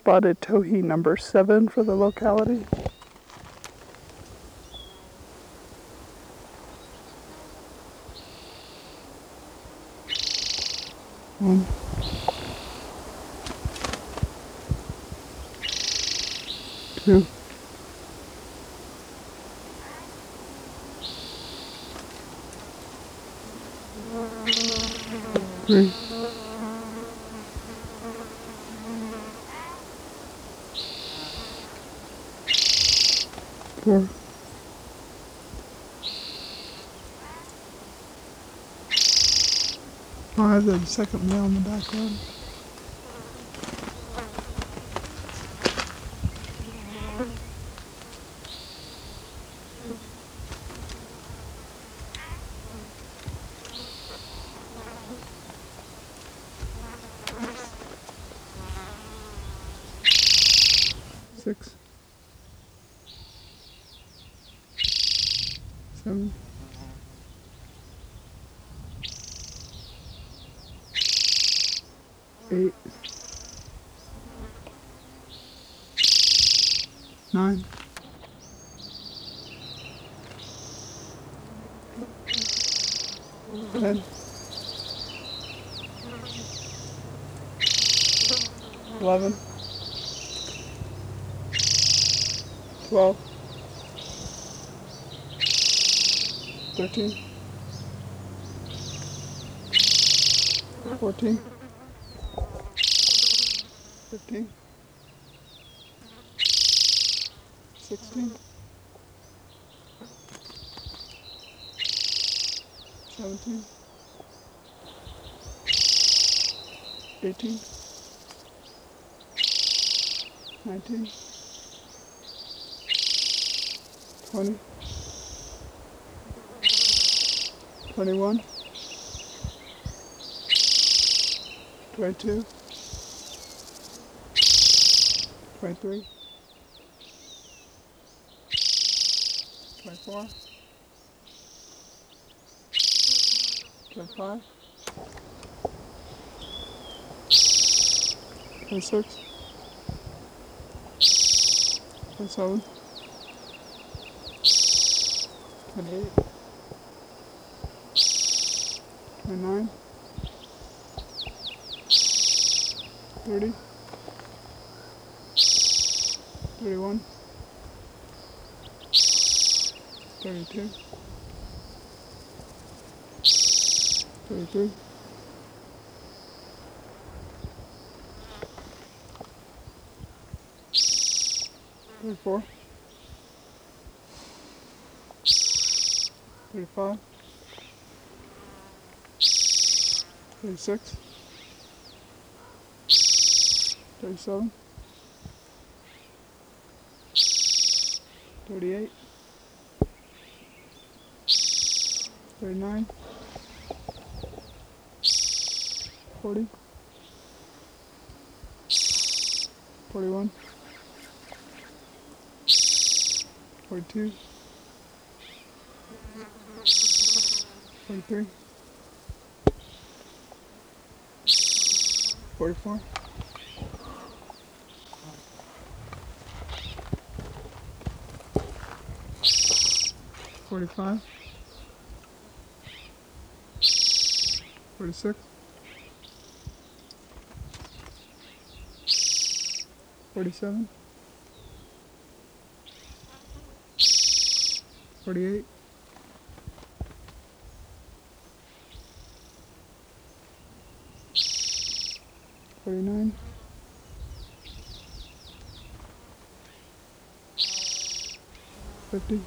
spotted towhee number 7 for the locality. One, two, three, four, five. There's a second male in the background. Six, seven, eight, nine, 10, 11, 12, 13, 14, 15, 16, 17, 18, 19, 20, 21, 22, 23, 24, 25, 26, 27, 28, 29, 30, 31, 32, 33, 34, 35, 36, 37, 38, 39, 40, 41, 42, 43, 44, 45, 46, 47, 48, 49, 50,